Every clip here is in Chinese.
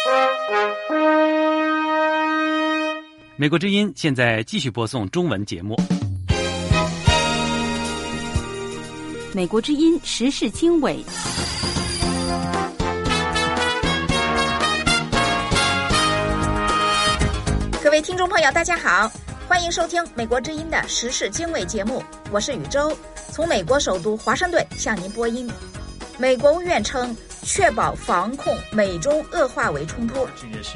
美国之音现在继续播送中文节目。 美国之音时事经纬。 各位听众朋友大家好，欢迎收听美国之音的时事经纬节目，我是宇宙，从美国首都华盛顿向您播音。美国务院称确保防控美中恶化为冲突。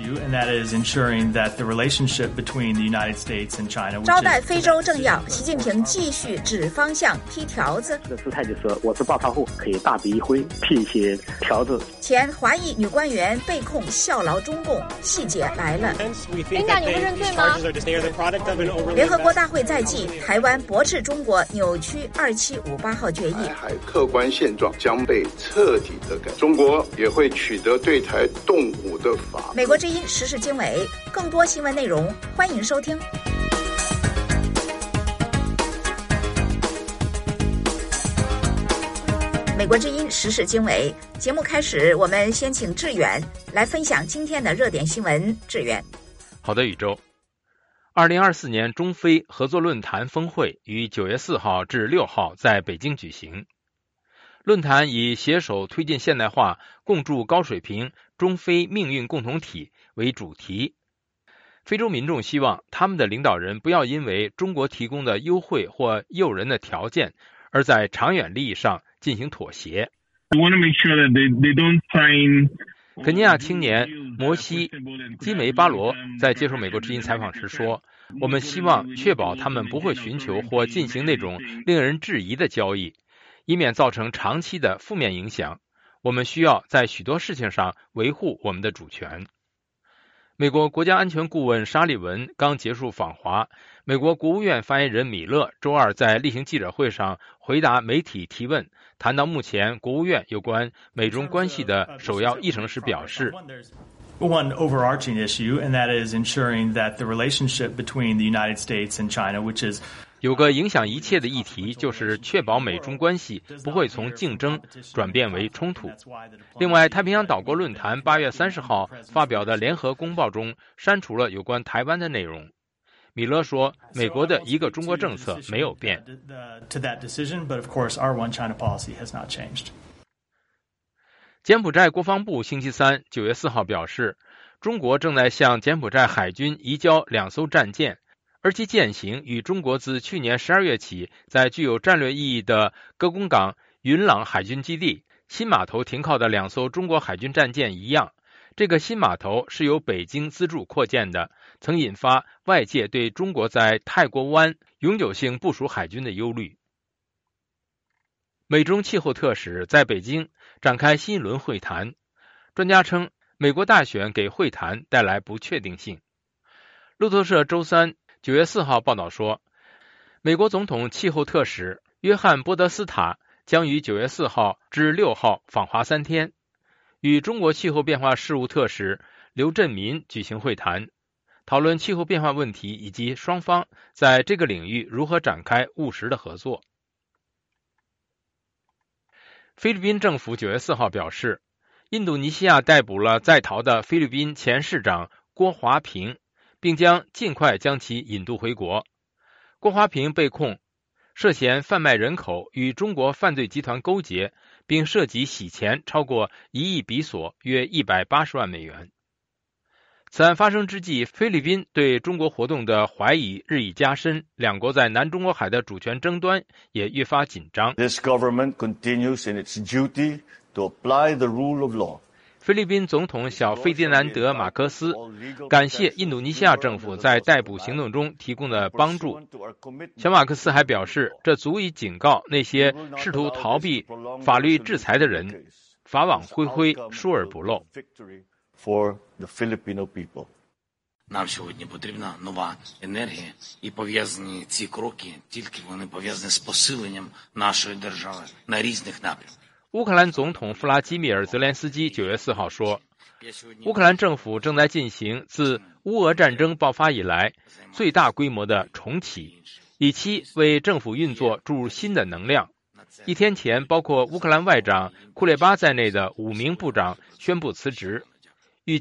招待非洲政要，习近平继续指方向踢条子。 这个姿态就是我是暴发户，可以大笔一挥踢一些条子。 前华裔女官员被控效劳中共，细节来了。 琳达，你会认罪吗？ 联合国大会在即，台湾驳斥中国扭曲2758号决议。 海客观现状将被彻底的改，中国也会取得对台动武的法。 美国之音时事经纬，更多新闻内容，欢迎收听。美国之音时事经纬节目开始，我们先请志远来分享今天的热点新闻。志远， 好的，宇宙。2024年中非合作论坛峰会于9月4号至6号在北京举行。论坛以携手推进现代化，共筑高水平中非命运共同体为主题。非洲民众希望他们的领导人不要因为中国提供的优惠或诱人的条件，而在长远利益上进行妥协。肯尼亚青年摩西基梅巴罗在接受美国之音采访时说，我们希望确保他们不会寻求或进行那种令人质疑的交易，以免造成长期的负面影响。我们需要在许多事情上维护我们的主权。美国国家安全顾问沙利文刚结束访华，美国国务院发言人米勒周二在例行记者会上回答媒体提问，谈到目前国务院有关美中关系的首要议程时表示， One overarching issue, and that is ensuring that the relationship between the United States and China, which is 有个影响一切的议题，就是确保美中关系不会从竞争转变为冲突。另外，太平洋岛国论坛8月30号发表的联合公报中删除了有关台湾的内容。米勒说，美国的一个中国政策没有变。柬埔寨国防部星期三9月4号表示，中国正在向柬埔寨海军移交2艘战舰，而其舰型与中国自去年12月起在具有战略意义的歌功港云朗海军基地新码头停靠的2艘中国海军战舰一样。这个新码头是由北京资助扩建的，曾引发外界对中国在泰国湾永久性部署海军的忧虑。美中气候特使在北京展开新一轮会谈，专家称美国大选给会谈带来不确定性。路透社周三9月4号报道说，美国总统气候特使约翰波德斯塔将于9月4号至6号访华3天，与中国气候变化事务特使刘振民举行会谈，讨论气候变化问题以及双方在这个领域如何展开务实的合作。菲律宾政府9月4号表示，印度尼西亚逮捕了在逃的菲律宾前市长郭华平，并将尽快将其引渡回国。郭华平被控涉嫌贩卖人口，与中国犯罪集团勾结，并涉及洗钱超过1亿比索，约180万美元。此案发生之际，菲律宾对中国活动的怀疑日益加深，两国在南中国海的主权争端也越发紧张。 This government continues in its duty to apply the rule of law. 菲律宾总统小费迪南德·马科斯感谢印度尼西亚政府在逮捕行动中提供的帮助。小马克思还表示，这足以警告那些试图逃避法律制裁的人，法网恢恢，疏而不漏。 For the Filipino people. Нам сьогодні потрібна нова енергія, і пов'язані ці кроки, тільки вони пов'язані з посиленням нашої держави на різних напрямках. 乌克兰总统弗拉基米尔·泽连斯基9月4号说，乌克兰政府正在进行自乌俄战争爆发以来最大规模的重启，以期为政府运作注入新的能量。一天前，包括乌克兰外长库列巴在内的5名部长宣布辞职。预计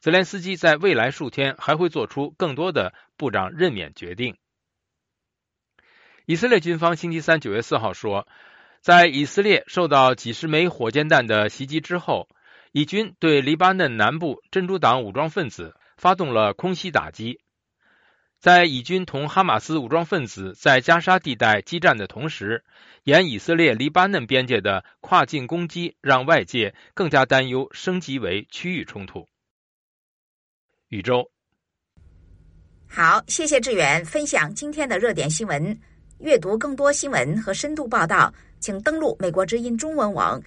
泽连斯基在未来数天还会做出更多的部长任免决定。以色列军方星期三9月4号说，在以色列受到几十枚火箭弹的袭击之后，以军对黎巴嫩南部真主党武装分子发动了空袭打击。在以军同哈马斯武装分子在加沙地带激战的同时，沿以色列黎巴嫩边界的跨境攻击让外界更加担忧升级为区域冲突。宇宙， 好，谢谢志远分享今天的热点新闻。阅读更多新闻和深度报道，请登录美国之音中文网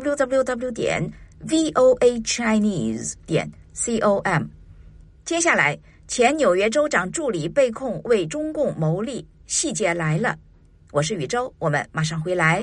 www.voachinese.com。接下来，前纽约州长助理被控为中共谋利，细节来了。我是宇宙，我们马上回来。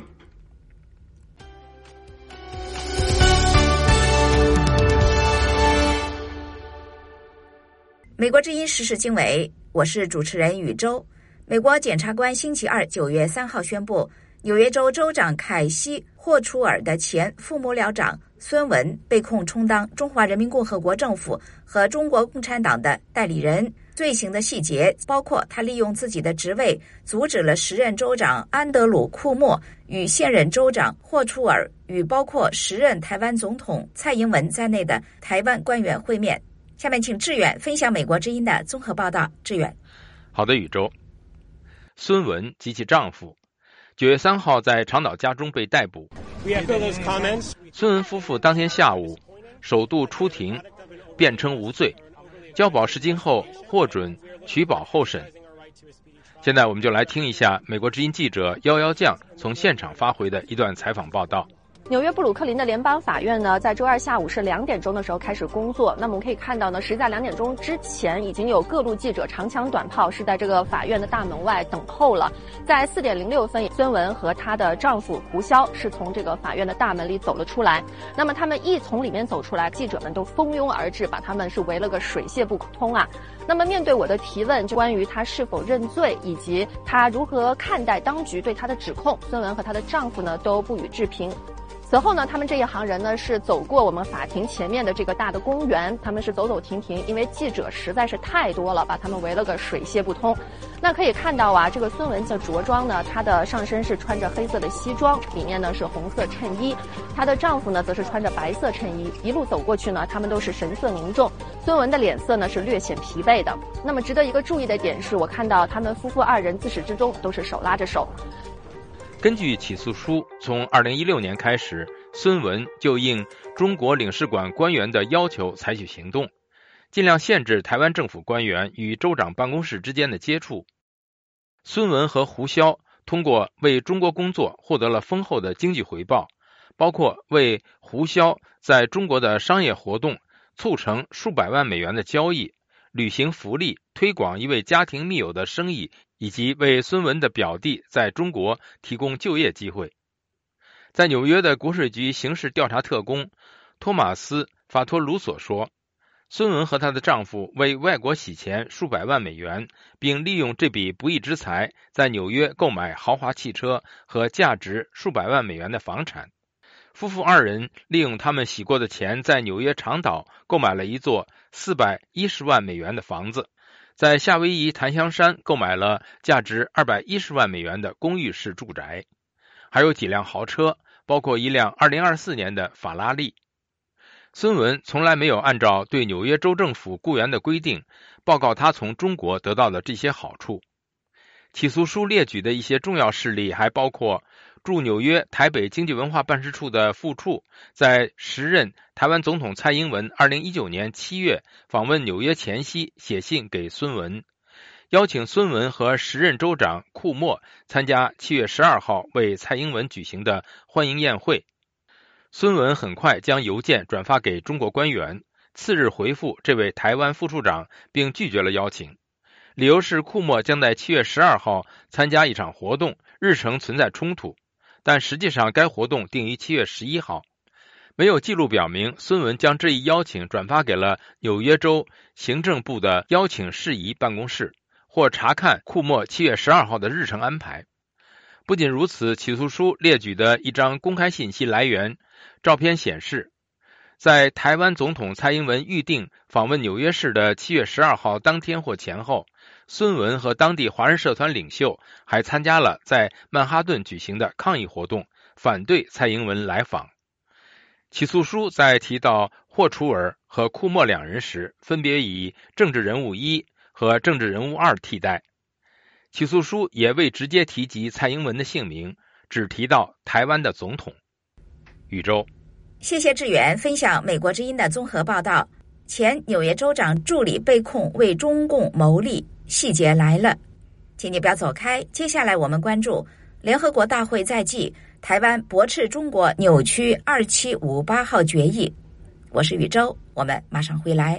美国之音时事经纬，我是主持人宇宙。美国检察官星期二9月3号宣布，纽约州州长凯西·霍楚尔的前副幕僚长孙文被控充当中华人民共和国政府和中国共产党的代理人。罪行的细节包括他利用自己的职位阻止了时任州长安德鲁·库莫与现任州长霍楚尔与包括时任台湾总统蔡英文在内的台湾官员会面。下面请志远分享美国之音的综合报道。志远。 好的，宇宙。孙文及其丈夫9月3号在长岛家中被逮捕。孙文夫妇当天下午首度出庭，辩称无罪，交保释金后获准取保候审。现在我们就来听一下美国之音记者夭夭酱从现场发回的一段采访报道。 纽约布鲁克林的联邦法院呢，在周二下午是2点钟的时候开始工作。那么我们可以看到呢，实际在2点钟之前，已经有各路记者长枪短炮是在这个法院的大门外等候了。在4点06分，孙文和她的丈夫胡潇是从这个法院的大门里走了出来。那么他们一从里面走出来，记者们都蜂拥而至，把他们是围了个水泄不通啊。那么面对我的提问，就关于她是否认罪以及她如何看待当局对她的指控，孙文和她的丈夫呢都不予置评。此后呢，他们这一行人呢是走过我们法庭前面的这个大的公园，他们是走走停停，因为记者实在是太多了，把他们围了个水泄不通。那可以看到啊，这个孙文的着装呢，她的上身是穿着黑色的西装，里面呢是红色衬衣，她的丈夫呢则是穿着白色衬衣。一路走过去呢，他们都是神色凝重，孙文的脸色呢是略显疲惫的。那么值得一个注意的点是，我看到他们夫妇2人自始至终都是手拉着手。 根据起诉书，从2016年开始，孙文就应中国领事馆官员的要求采取行动，尽量限制台湾政府官员与州长办公室之间的接触。孙文和胡潇通过为中国工作获得了丰厚的经济回报，包括为胡潇在中国的商业活动促成数百万美元的交易，履行福利，推广一位家庭密友的生意，以及为孙文的表弟在中国提供就业机会。在纽约的国税局刑事调查特工托马斯·法托鲁索说，孙文和她的丈夫为外国洗钱数百万美元，并利用这笔不义之财在纽约购买豪华汽车和价值数百万美元的房产。夫妇2人利用他们洗过的钱，在纽约长岛购买了一座410万美元的房子，在夏威夷檀香山购买了价值210万美元的公寓式住宅，还有几辆豪车，包括一辆2024年的法拉利。孙文从来没有按照对纽约州政府雇员的规定报告他从中国得到的这些好处。起诉书列举的一些重要事例还包括驻纽约台北经济文化办事处的副处在时任台湾总统蔡英文2019年7月访问纽约前夕写信给孙文，邀请孙文和时任州长库莫参加7月12号为蔡英文举行的欢迎宴会。孙文很快将邮件转发给中国官员，次日回复这位台湾副处长，并拒绝了邀请，理由是库莫将在7月12号参加一场活动，日程存在冲突，但实际上该活动定于7月11号。没有记录表明孙文将这一邀请转发给了纽约州行政部的邀请事宜办公室，或查看库莫7月12号的日程安排。不仅如此，起诉书列举的一张公开信息来源照片显示， 在台湾总统蔡英文预定访问纽约市的7月12号当天或前后，孙文和当地华人社团领袖还参加了在曼哈顿举行的抗议活动，反对蔡英文来访。起诉书在提到霍楚尔和库莫两人时，分别以政治人物1和政治人物2替代。起诉书也未直接提及蔡英文的姓名，只提到台湾的总统。宇宙， 谢谢志远分享美国之音的综合报道。前纽约州长助理被控为中共谋利，细节来了，请你不要走开。接下来我们关注联合国大会在即，台湾驳斥中国扭曲2758号决议。我是宇宙，我们马上回来。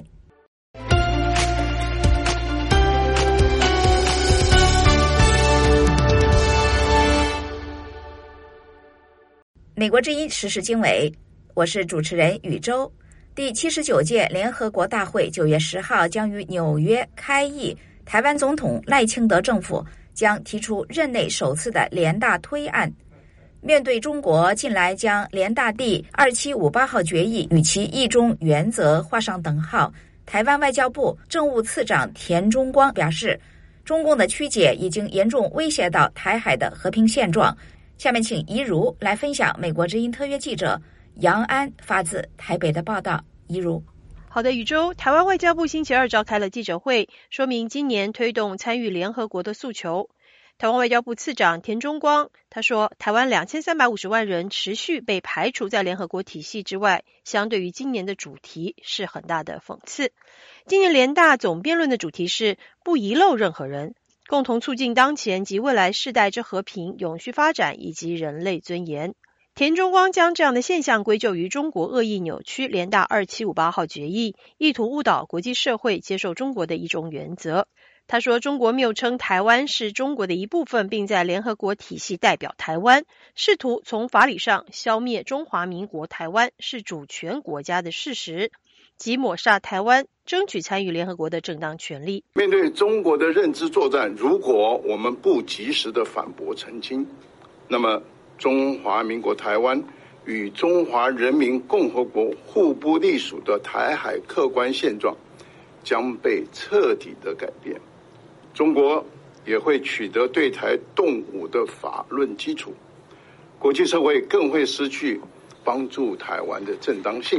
美国之音时事经纬，我是主持人宇宙。第79届联合国大会9月10号将于纽约开议，台湾总统赖清德政府将提出任内首次的联大推案。面对中国近来将联大第2758号决议与其一中原则画上等号，台湾外交部政务次长田中光表示，中共的曲解已经严重威胁到台海的和平现状。下面请怡如来分享美国之音特约记者杨安发自台北的报道。怡如。 好的，宇宙。台湾外交部星期二召开了记者会，说明今年推动参与联合国的诉求。台湾外交部次长田中光他说，台湾2350万人持续被排除在联合国体系之外，相对于今年的主题是很大的讽刺。今年联大总辩论的主题是不遗漏任何人，共同促进当前及未来世代之和平、永续发展以及人类尊严。田中光将这样的现象归咎于中国恶意扭曲联大2758号决议，意图误导国际社会接受中国的一中原则。他说，中国谬称台湾是中国的一部分，并在联合国体系代表台湾，试图从法理上消灭中华民国台湾是主权国家的事实，即抹煞台湾争取参与联合国的正当权利。 面对中国的认知作战，如果我们不及时的反驳澄清，那么中华民国台湾与中华人民共和国互不隶属的台海客观现状将被彻底的改变，中国也会取得对台动武的法论基础，国际社会更会失去帮助台湾的正当性。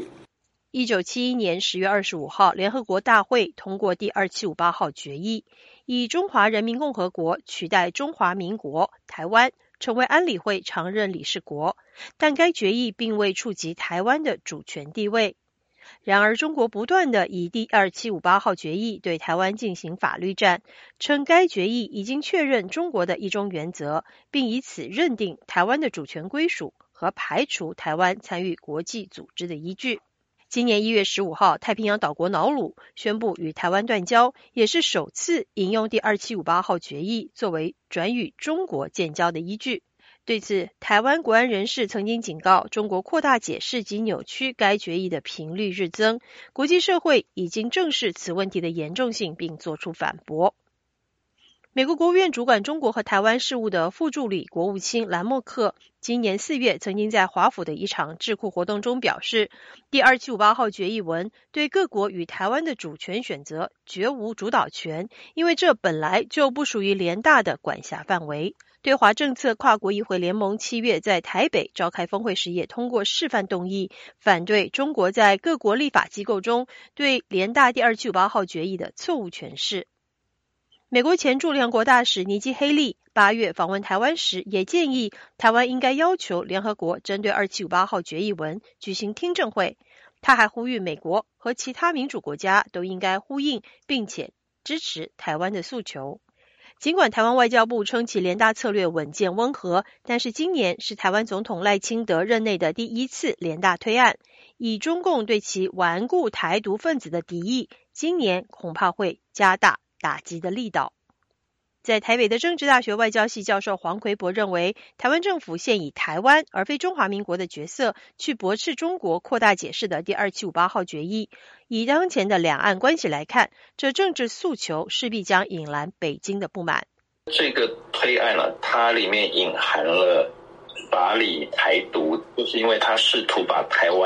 1971年10月25号，联合国大会通过第2758号决议，以中华人民共和国取代中华民国台湾，成为安理会常任理事国，但该决议并未触及台湾的主权地位。然而，中国不断地以第2758号决议对台湾进行法律战，称该决议已经确认中国的一中原则，并以此认定台湾的主权归属和排除台湾参与国际组织的依据。今年1月15号，太平洋岛国瑙鲁宣布与台湾断交，也是首次引用第2758号决议作为转与中国建交的依据。对此，台湾国安人士曾经警告，中国扩大解释及扭曲该决议的频率日增，国际社会已经正视此问题的严重性并作出反驳。美国国务院主管中国和台湾事务的副助理国务卿兰默克今年4月曾经在华府的一场智库活动中表示，第2758号决议文对各国与台湾的主权选择绝无主导权，因为这本来就不属于联大的管辖范围。对华政策跨国议会联盟7月在台北召开峰会时也通过示范动议，反对中国在各国立法机构中对联大第2758号决议的错误诠释。美国前驻联合国大使尼基·黑利8月访问台湾时，也建议台湾应该要求联合国针对2758号决议文举行听证会。他还呼吁美国和其他民主国家都应该呼应并且支持台湾的诉求。尽管台湾外交部称其联大策略稳健温和，但是今年是台湾总统赖清德任内的第一次联大推案，以中共对其顽固台独分子的敌意，今年恐怕会加大打击的力道。在台北的政治大学外交系教授黄奎博认为，台湾政府现以台湾而非中华民国的角色去驳斥中国扩大解释的第2758号决议。以当前的两岸关系来看，这政治诉求势必将引来北京的不满。 这个推案它里面隐含了法理台独，就是因为它试图把台湾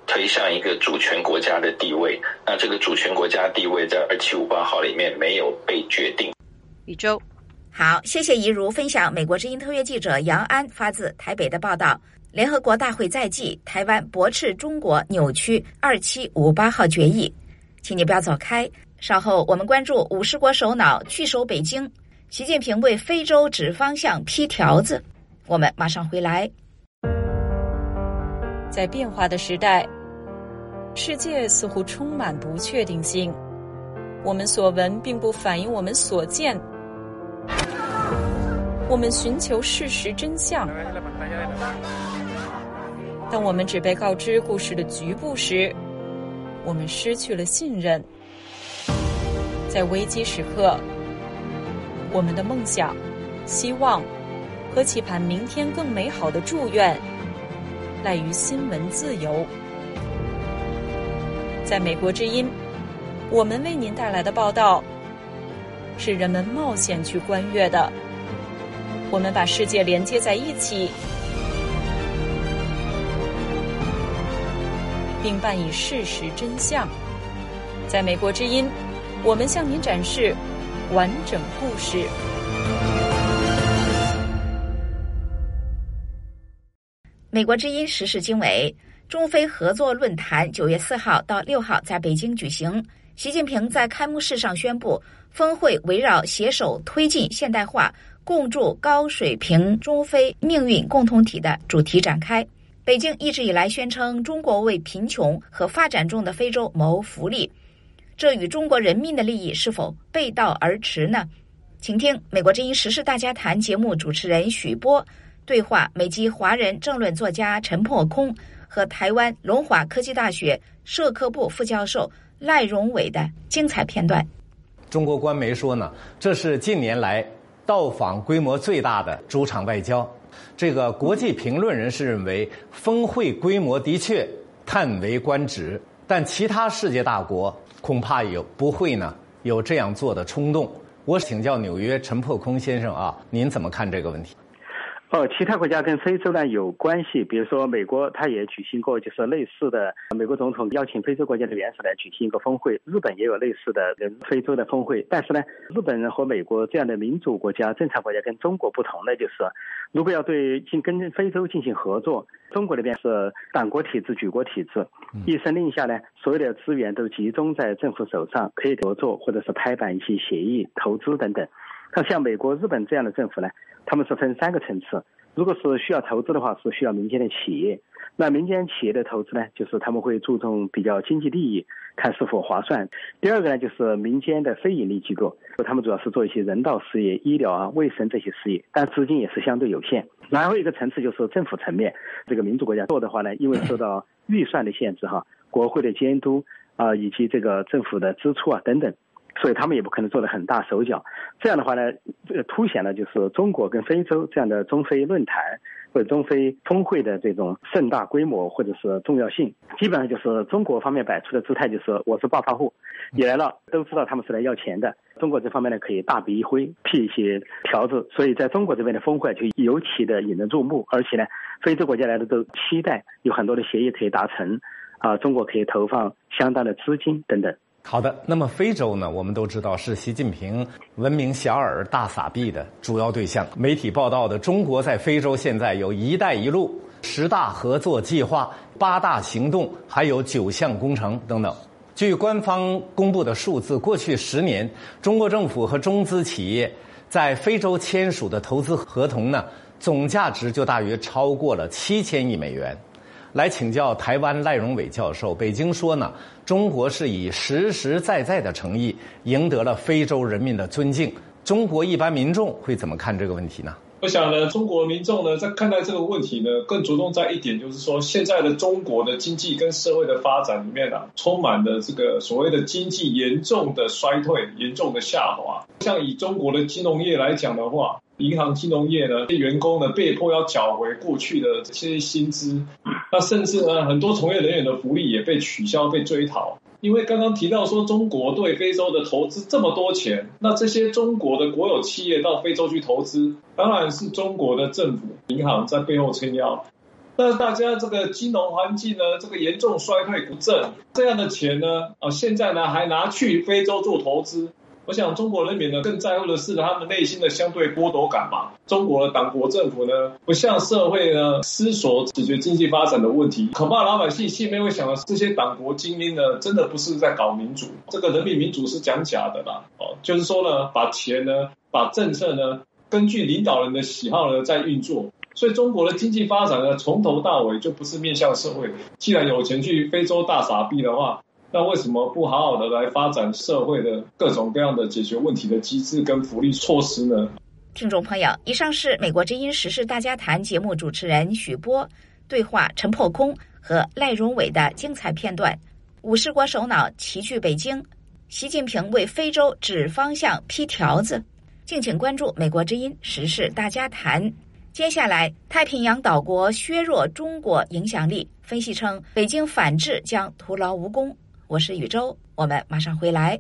推向一个主权国家的地位。那这个主权国家地位在2758号里面没有被决定。 宇宙， 好，谢谢怡如分享美国之音特约记者杨安发自台北的报道。联合国大会在即，台湾驳斥中国扭曲2758号决议。请你不要走开，稍后我们关注50国首脑聚首北京，习近平为非洲指方向批条子。我们马上回来。 在变化的时代，世界似乎充满不确定性，我们所闻并不反映我们所见，我们寻求事实真相。当我们只被告知故事的局部时，我们失去了信任。在危机时刻，我们的梦想、希望和期盼明天更美好的祝愿赖于新闻自由。在美国之音，我们为您带来的报道是人们冒险去观阅的。我们把世界连接在一起，并伴以事实真相。在美国之音，我们向您展示完整故事。 美国之音时事经纬，中非合作论坛9月4号到6号在北京举行。习近平在开幕式上宣布，峰会围绕携手推进现代化、共筑高水平中非命运共同体的主题展开。北京一直以来宣称中国为贫穷和发展中的非洲谋福利，这与中国人民的利益是否背道而驰呢？请听美国之音时事大家谈节目主持人许波对话美籍华人政论作家陈破空和台湾龙华科技大学社科部副教授赖荣伟的精彩片段。 中国官媒说呢，这是近年来到访规模最大的主场外交。这个国际评论人士认为，峰会规模的确叹为观止，但其他世界大国恐怕不会有这样做的冲动。我请教纽约陈破空先生啊，您怎么看这个问题？ 其他国家跟非洲呢有关系，比如说美国，它也举行过就是类似的，美国总统邀请非洲国家的元首来举行一个峰会，日本也有类似的非洲的峰会。但是呢，日本和美国这样的民主国家、正常国家跟中国不同的就是，如果要跟非洲进行合作，中国那边是党国体制、举国体制，一声令下呢，所有的资源都集中在政府手上，可以合作或者是拍板一些协议、投资等等。但像美国、日本这样的政府呢，他们是分3个层次。如果是需要投资的话，是需要民间的企业。那民间企业的投资呢，就是他们会注重比较经济利益，看是否划算。第二个呢，就是民间的非盈利机构，他们主要是做一些人道事业、医疗啊、卫生这些事业，但资金也是相对有限。然后一个层次就是政府层面，这个民主国家做的话呢，因为受到预算的限制国会的监督以及这个政府的支出等等，所以他们也不可能做得很大手脚。这样的话呢，凸显了就是中国跟非洲这样的中非论坛或者中非峰会的这种盛大规模或者是重要性。基本上就是中国方面摆出的姿态就是我是暴发户，你来了都知道他们是来要钱的。中国这方面呢可以大笔一挥批一些条子，所以在中国这边的峰会就尤其的引人注目，而且呢非洲国家来的都期待有很多的协议可以达成中国可以投放相当的资金等等。 好的，那么非洲呢，我们都知道是习近平闻名遐迩大撒币的主要对象。媒体报道的中国在非洲现在有一带一路、10大合作计划、8大行动，还有9项工程等等。据官方公布的数字，过去10年，中国政府和中资企业在非洲签署的投资合同呢，总价值就大约超过了7000亿美元。来请教台湾赖荣伟教授，北京说呢，中国是以实实在在的诚意赢得了非洲人民的尊敬。中国一般民众会怎么看这个问题呢？ 我想呢，中国民众呢在看待这个问题呢，更着重在一点，就是说现在的中国的经济跟社会的发展里面充满了这个所谓的经济严重的衰退、严重的下滑。像以中国的金融业来讲的话，银行金融业呢，员工呢被迫要缴回过去的这些薪资，那甚至呢很多从业人员的福利也被取消、被追讨。因为刚刚提到说中国对非洲的投资这么多钱，那这些中国的国有企业到非洲去投资，当然是中国的政府银行在背后撑腰。 那大家这个金融环境呢，这个严重衰退不振，这样的钱呢，现在呢还拿去非洲做投资。我想中国人民呢更在乎的是他们内心的相对剥夺感嘛。中国的党国政府呢不向社会呢思索解决经济发展的问题，恐怕老百姓心里面会想的，这些党国精英呢真的不是在搞民主，这个人民民主是讲假的啦。就是说呢，把钱呢，把政策呢，根据领导人的喜好呢在运作。所以中国的经济发展呢，从头到尾就不是面向社会。既然有钱去非洲大撒币的话，那为什么不好好的来发展社会的各种各样的解决问题的机制跟福利措施呢？ 听众朋友，以上是美国之音时事大家谈节目主持人许波对话陈破空和赖荣伟的精彩片段。武士国首脑齐聚北京，习近平为非洲指方向批条子。敬请关注美国之音时事大家谈。接下来，太平洋岛国削弱中国影响力，分析称北京反制将徒劳无功。我是宇宙，我们马上回来。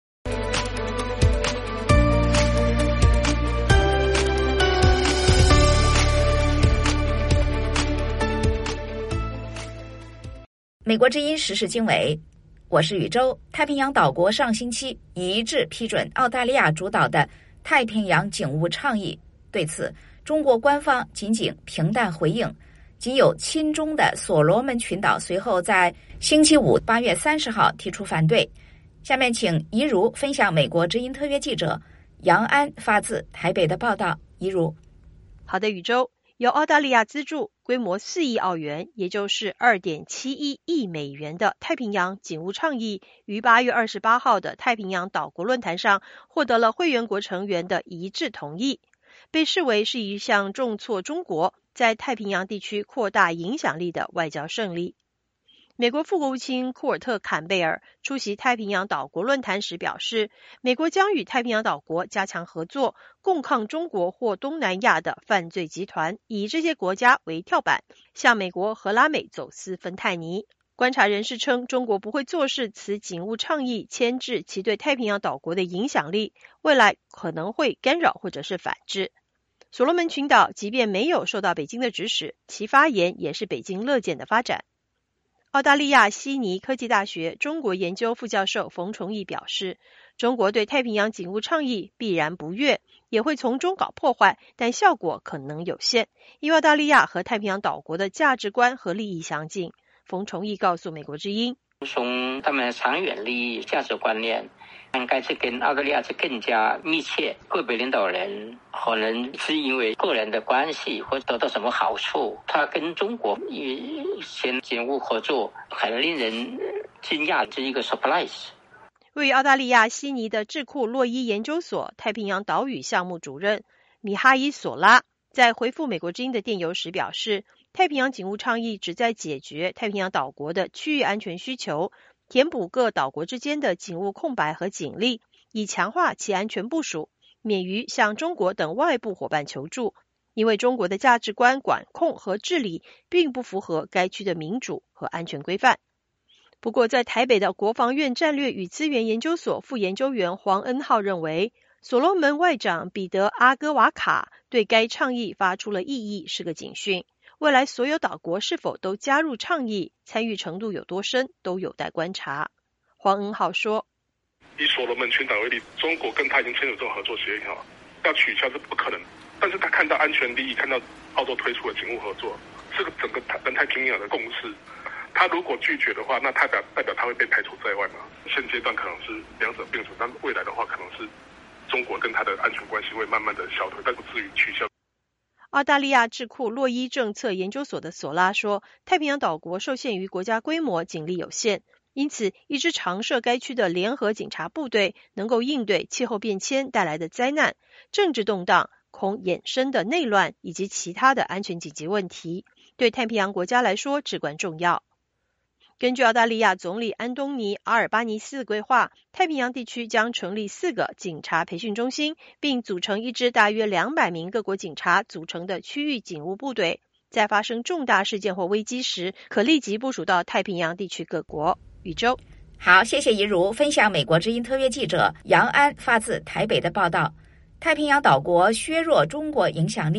美国之音时事经纬，我是宇宙。太平洋岛国上星期一致批准澳大利亚主导的太平洋警务倡议，对此中国官方仅平淡回应。仅有亲中的所罗门群岛随后在星期五8月30号提出反对。下面请怡如分享美国之音特约记者杨安发自台北的报道。怡如。 好的，宇宙。由澳大利亚资助，规模4亿澳元，也就是2.71亿美元的太平洋警务倡议，于8月28号的太平洋岛国论坛上获得了会员国成员的一致同意，被视为是一项重挫中国在太平洋地区扩大影响力的外交胜利。美国副国务卿库尔特·坎贝尔出席太平洋岛国论坛时表示，美国将与太平洋岛国加强合作，共抗中国或东南亚的犯罪集团，以这些国家为跳板，向美国和拉美走私芬太尼。观察人士称，中国不会坐视此警务倡议牵制其对太平洋岛国的影响力，未来可能会干扰或者是反制。所罗门群岛即便没有受到北京的指使，其发言也是北京乐见的发展。澳大利亚悉尼科技大学中国研究副教授冯崇义表示，中国对太平洋警务倡议必然不悦，也会从中搞破坏，但效果可能有限，因为澳大利亚和太平洋岛国的价值观和利益相近。冯崇义告诉美国之音， 从他们的长远利益价值观念应该是跟澳大利亚是更加密切，个别领导人可能是因为个人的关系或得到什么好处，他跟中国先警务合作很令人惊讶，这是一个 surprise。 位于澳大利亚悉尼的智库洛伊研究所太平洋岛屿项目主任米哈伊索拉在回复美国之音的电邮时表示，太平洋警务倡议旨在解决太平洋岛国的区域安全需求，填补各岛国之间的警务空白和警力，以强化其安全部署，免于向中国等外部伙伴求助，因为中国的价值观管控和治理并不符合该区的民主和安全规范。不过，在台北的国防院战略与资源研究所副研究员黄恩浩认为，所罗门外长彼得·阿戈瓦卡对该倡议发出了异议，是个警讯。未来所有岛国是否都加入倡议，参与程度有多深，都有待观察。黄恩浩说， 以所罗门群岛为例，中国跟他已经签署这种合作协议，要取消是不可能，但是他看到安全利益，看到澳洲推出的警务合作，这个整个南太平洋的共识，他如果拒绝的话，那代表他会被排除在外嘛？现阶段可能是两者并存，但未来的话，可能是中国跟他的安全关系会慢慢的消退，但不至于取消。 澳大利亚智库洛伊政策研究所的索拉说，太平洋岛国受限于国家规模，警力有限，因此一支常设该区的联合警察部队能够应对气候变迁带来的灾难、政治动荡、恐衍生的内乱以及其他的安全紧急问题，对太平洋国家来说至关重要。根据澳大利亚总理安东尼·阿尔巴尼斯规划，太平洋地区将成立4个警察培训中心，并组成一支大约200名各国警察组成的区域警务部队，在发生重大事件或危机时，可立即部署到太平洋地区各国。宇宙， 好，谢谢怡如分享美国之音特约记者杨安发自台北的报道。太平洋岛国削弱中国影响力，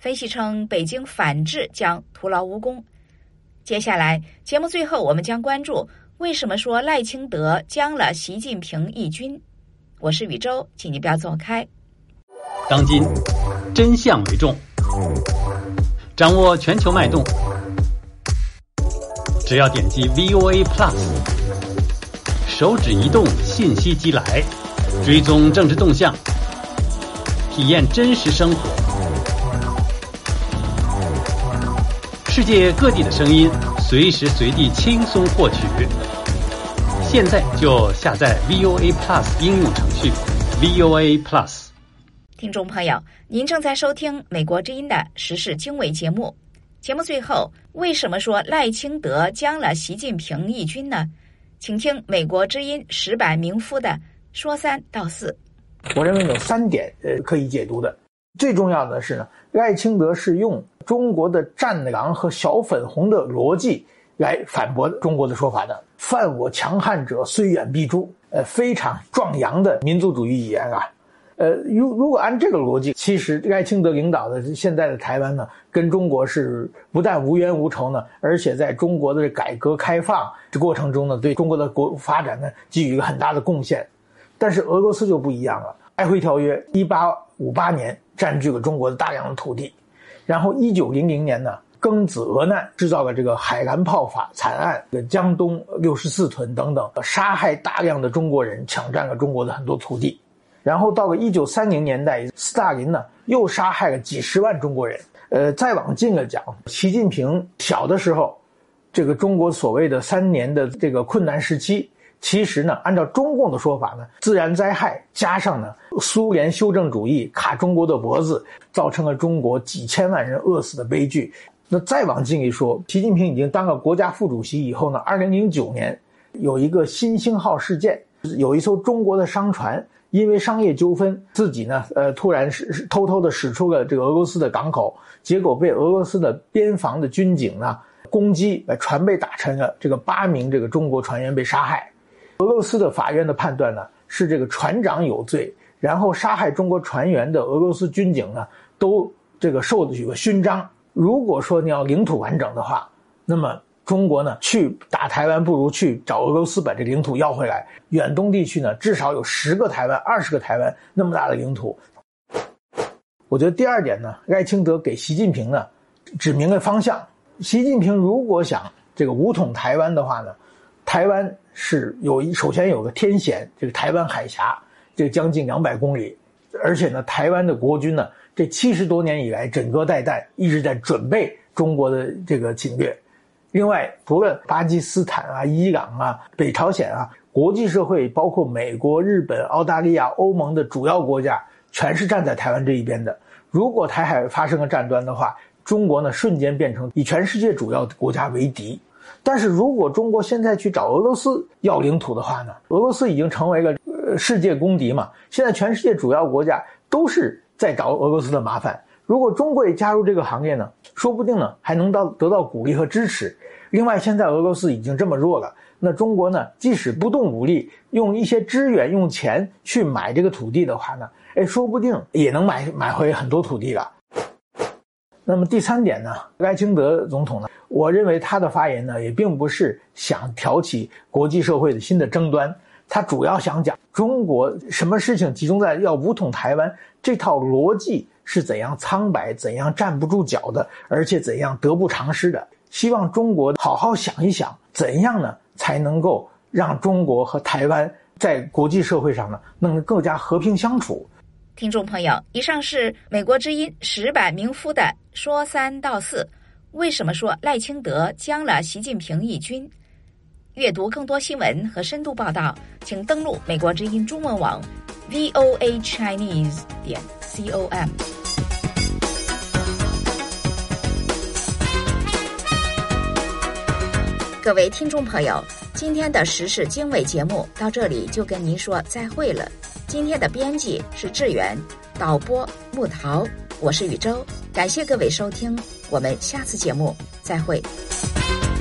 分析称北京反制将徒劳无功。接下来节目最后我们将关注为什么说赖清德将了习近平一军。我是宇宙，请你不要走开。 当今真相为重，掌握全球脉动，只要点击 VOA Plus， 手指移动，信息即来，追踪政治动向，体验真实生活，世界各地的声音，随时随地轻松获取。现在就下载 VOA Plus 应用程序 VOA Plus。 听众朋友，您正在收听美国之音的时事经纬节目。节目最后，为什么说赖清德将了习近平一军呢？请听美国之音石柏明夫的说3道4。 我认为有3点可以解读的。最重要的是呢，赖清德是用中国的战狼和小粉红的逻辑来反驳中国的说法的。犯我强悍者，虽远必诛，非常壮阳的民族主义语言啊。如果按这个逻辑，其实赖清德领导的现在的台湾呢，跟中国是不但无冤无仇呢，而且在中国的改革开放这过程中呢，对中国的发展呢，给予一个很大的贡献。但是俄罗斯就不一样了，瑷会条约1858年占据了中国的大量的土地，然后1900年呢，庚子俄难制造了这个海兰炮法惨案，江东64屯等等，杀害大量的中国人，抢占了中国的很多土地。然后到了1930年代，斯大林呢又杀害了几十万中国人。再往近了讲，习近平小的时候，这个中国所谓的3年的这个困难时期，其实呢，按照中共的说法呢，自然灾害加上呢苏联修正主义卡中国的脖子，造成了中国几千万人饿死的悲剧。那再往近一说，习近平已经当了国家副主席以后呢，2009年有一个新星号事件，有一艘中国的商船因为商业纠纷，自己呢突然偷偷的驶出了这个俄罗斯的港口，结果被俄罗斯的边防的军警呢攻击，船被打沉了，这个8名这个中国船员被杀害。俄罗斯的法院的判断呢是这个船长有罪，然后杀害中国船员的俄罗斯军警呢都这个受的许个勋章。如果说你要领土完整的话，那么中国呢去打台湾不如去找俄罗斯把这领土要回来。远东地区呢至少有10个台湾、20个台湾那么大的领土。我觉得第2点呢，赖清德给习近平呢指明了方向。习近平如果想这个武统台湾的话呢，台湾是首先有个天险，这个台湾海峡，这个将近200公里，而且呢台湾的国军呢这70多年以来枕戈待旦，一直在准备中国的这个侵略。另外，除了巴基斯坦啊、伊朗啊、北朝鲜啊，国际社会包括美国、日本、澳大利亚、欧盟的主要国家全是站在台湾这一边的。如果台海发生了战端的话，中国呢瞬间变成以全世界主要的国家为敌。但是如果中国现在去找俄罗斯要领土的话呢，俄罗斯已经成为了世界公敌嘛，现在全世界主要国家都是在找俄罗斯的麻烦。如果中国也加入这个行列呢，说不定呢还能得到鼓励和支持。另外，现在俄罗斯已经这么弱了，那中国呢即使不动武力，用一些资源、用钱去买这个土地的话呢，说不定也能买回很多土地了。那么第3点呢，赖清德总统呢，我认为他的发言呢也并不是想挑起国际社会的新的争端，他主要想讲中国什么事情集中在要武统台湾这套逻辑是怎样苍白、怎样站不住脚的，而且怎样得不偿失的。希望中国好好想一想，怎样呢才能够让中国和台湾在国际社会上呢能更加和平相处。 听众朋友，以上是美国之音石柏明夫的说3道4，为什么说赖清德将了习近平一军。阅读更多新闻和深度报道，请登录美国之音中文网 voachinese.com。各位听众朋友，今天的时事经纬节目到这里就跟您说再会了。今天的编辑是志远，导播木桃，我是宇宙，感谢各位收听，我们下次节目再会。